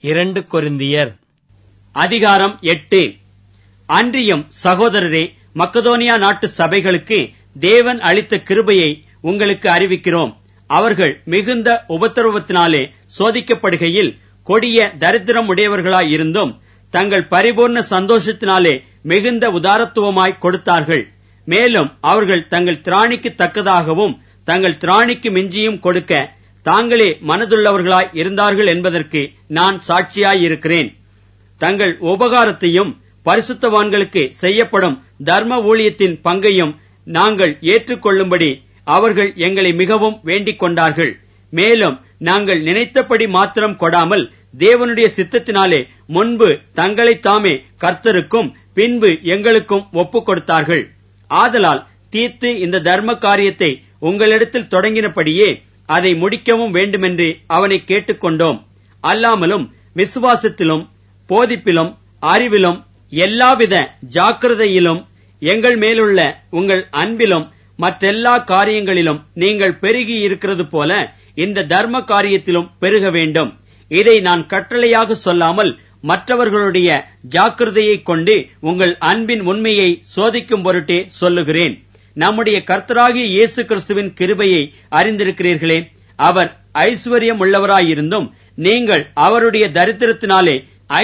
2 கொரிந்தியர் அதிகாரம் 8. அன்றியும் சகோதரரே, மக்கதோனியா நாட்டு சபைகளுக்கு தேவன் அளித்த கிருபையை உங்களுக்கு அறிவிக்கிறோம். அவர்கள் மிகுந்த உபத்திரவத்தினாலே சோதிக்கப்படுகையில் கொடிய தரித்திரம் உடையவர்களாயிருந்தும் தங்கள் பரிபூர்ண சந்தோஷத்தினாலே மிகுந்த உதாரத்துவமாய் கொடுத்தார்கள். மேலும் அவர்கள் தங்கள் திராணிக்கு தக்கதாகவும் தங்கள் திராணிக்கு மிஞ்சியும் கொடுக்க தாங்களே மனதுள்ளவர்களாய் இருந்தார்கள் என்பதற்கு நான் சாட்சியாயிருக்கிறேன். தங்கள் உபகாரத்தையும் பரிசுத்தவான்களுக்கு செய்யப்படும் தர்ம ஊழியத்தின் பங்கையும் நாங்கள் ஏற்றுக்கொள்ளும்படி அவர்கள் எங்களை மிகவும் வேண்டிக் கொண்டார்கள். மேலும் நாங்கள் நினைத்தபடி மாத்திரம் கொடாமல் தேவனுடைய சித்தத்தினாலே முன்பு தங்களைத் தாமே கர்த்தருக்கும் பின்பு எங்களுக்கும் ஒப்புக் கொடுத்தார்கள். ஆதலால் தீத்து இந்த தர்ம காரியத்தை உங்களிடத்தில் தொடங்கினபடியே அதை முடிக்கவும் வேண்டுமென்று அவனை கேட்டுக்கொண்டோம். அல்லாமலும் விசுவாசத்திலும் போதிப்பிலும் அறிவிலும் எல்லாவித ஜாக்கிரதையிலும் எங்கள் மேலுள்ள உங்கள் அன்பிலும் மற்றெல்லா காரியங்களிலும் நீங்கள் பெருகி இருக்கிறது போல இந்த தர்ம காரியத்திலும் பெருக வேண்டும். இதை நான் கட்டளையாக சொல்லாமல் மற்றவர்களுடைய ஜாக்கிரதையைக் கொண்டு உங்கள் அன்பின் உண்மையை சோதிக்கும் பொருட்டே சொல்லுகிறேன். நம்முடைய கர்த்தராகிய இயேசு கிறிஸ்துவின் கிருபையை அறிந்திருக்கிறீர்களே. அவர் ஐஸ்வர்யம் உள்ளவராயிருந்தும் நீங்கள் அவருடைய தரித்திரத்தினாலே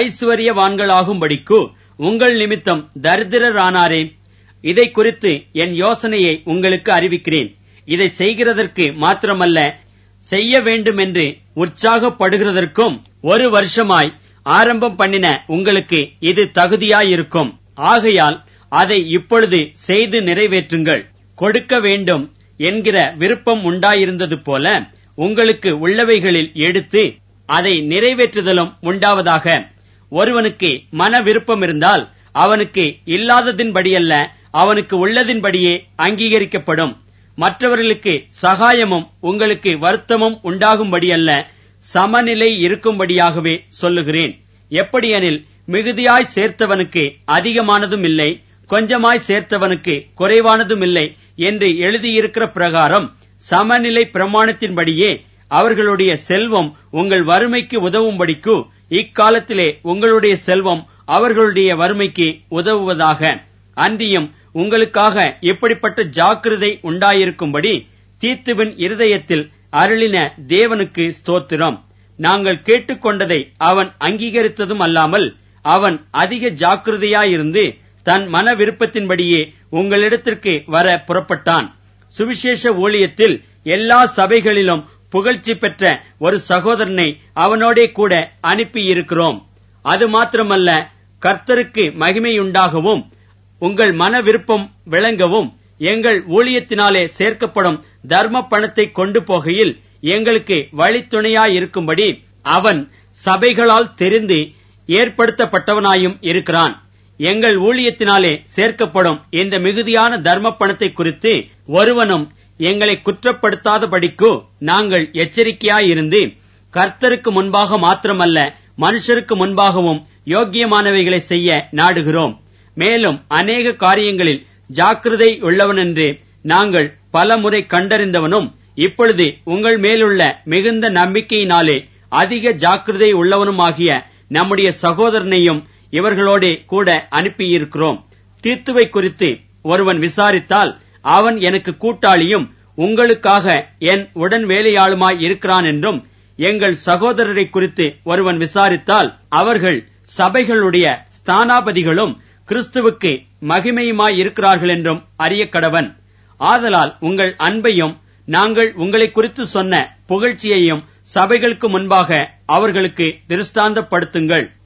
ஐஸ்வர்யவான்களாகும்படிக்கு உங்கள் நிமித்தம் தரித்திரரானாரே. இதை குறித்து என் யோசனையை உங்களுக்கு அறிவிக்கிறேன். இதை செய்கிறதற்கு மாத்திரமல்ல, செய்ய வேண்டுமென்று உற்சாகப்படுகிறதற்கும் 1 வருஷமாய் ஆரம்பம் பண்ணின உங்களுக்கு இது தகுதியாயிருக்கும். ஆகையால் அதை இப்பொழுது செய்து நிறைவேற்றுங்கள். கொடுக்க வேண்டும் என்கிற விருப்பம் உண்டாயிருந்தது போல உங்களுக்கு உள்ளவைகளில் எடுத்து அதை நிறைவேற்றுதலும் உண்டாவதாக. ஒருவனுக்கு மன விருப்பம் இருந்தால் அவனுக்கு இல்லாததின்படியல்ல, அவனுக்கு உள்ளதின்படியே அங்கீகரிக்கப்படும். மற்றவர்களுக்கு சகாயமும் உங்களுக்கு வருத்தமும் உண்டாகும்படியல்ல, சமநிலை இருக்கும்படியாகவே சொல்லுகிறேன். எப்படியெனில் மிகுதியாய் சேர்த்தவனுக்கு அதிகமானதும் இல்லை, கொஞ்சமாய் சேர்த்தவனுக்கு குறைவானதும் இல்லை என்று எழுதியிருக்கிற பிரகாரம் சமநிலை பிரமாணத்தின்படியே அவர்களுடைய செல்வம் உங்கள் வறுமைக்கு உதவும்படிக்கு இக்காலத்திலே உங்களுடைய செல்வம் அவர்களுடைய வறுமைக்கு உதவுவதாக. அன்றியும் உங்களுக்காக இப்படிப்பட்ட ஜாக்கிரதை உண்டாயிருக்கும்படி தீத்துவின் இருதயத்தில் அருளின தேவனுக்கு ஸ்தோத்திரம். நாங்கள் கேட்டுக்கொண்டதை அவன் அங்கீகரித்ததும் அல்லாமல் அவன் அதிக ஜாக்கிரதையாயிருந்து தன் மன விருப்பத்தின்படியே உங்களிடத்திற்கு வர புறப்பட்டான். சுவிசேஷ ஊழியத்தில் எல்லா சபைகளிலும் புகழ்ச்சி பெற்ற ஒரு சகோதரனை அவனோடே கூட அனுப்பியிருக்கிறோம். அது மாத்திரமல்ல, கர்த்தருக்கு மகிமையுண்டாகவும் உங்கள் மன விருப்பம் விளங்கவும் எங்கள் ஊழியத்தினாலே சேர்க்கப்படும் தர்ம பணத்தை கொண்டு போகையில் எங்களுக்கு வழித்துணையாயிருக்கும்படி அவன் சபைகளால் தெரிந்து ஏற்படுத்தப்பட்டவனாயும் இருக்கிறான். எங்கள் ஊழியத்தினாலே சேர்க்கப்படும் இந்த மிகுதியான தர்ம பணத்தை குறித்து ஒருவனும் எங்களை குற்றப்படுத்தாதபடிக்கு நாங்கள் எச்சரிக்கையாயிருந்து கர்த்தருக்கு முன்பாக மாத்திரமல்ல, மனுஷருக்கு முன்பாகவும் யோக்கியமானவைகளை செய்ய நாடுகிறோம். மேலும் அநேக காரியங்களில் ஜாக்கிரதை உள்ளவனென்று நாங்கள் பலமுறை கண்டறிந்தவனும் இப்பொழுது உங்கள் மேலுள்ள மிகுந்த நம்பிக்கையினாலே அதிக ஜாக்கிரதை உள்ளவனுமாகிய நம்முடைய சகோதரனையும் இவர்களோடே கூட அனுப்பியிருக்கிறோம். தீத்துவை குறித்து ஒருவன் விசாரித்தால் அவன் எனக்கு கூட்டாளியும் உங்களுக்காக என் உடன் வேலையாளுமாய் இருக்கிறான் என்றும், எங்கள் சகோதரரை குறித்து ஒருவன் விசாரித்தால் அவர்கள் சபைகளுடைய ஸ்தானாபதிகளும் கிறிஸ்துவுக்கு மகிமையுமாய் இருக்கிறார்கள் என்றும் அறிய கடவன். ஆதலால் உங்கள் அன்பையும் நாங்கள் உங்களை குறித்து சொன்ன புகழ்ச்சியையும் சபைகளுக்கு முன்பாக அவர்களுக்கு திருஷ்டாந்தப்படுத்துங்கள்.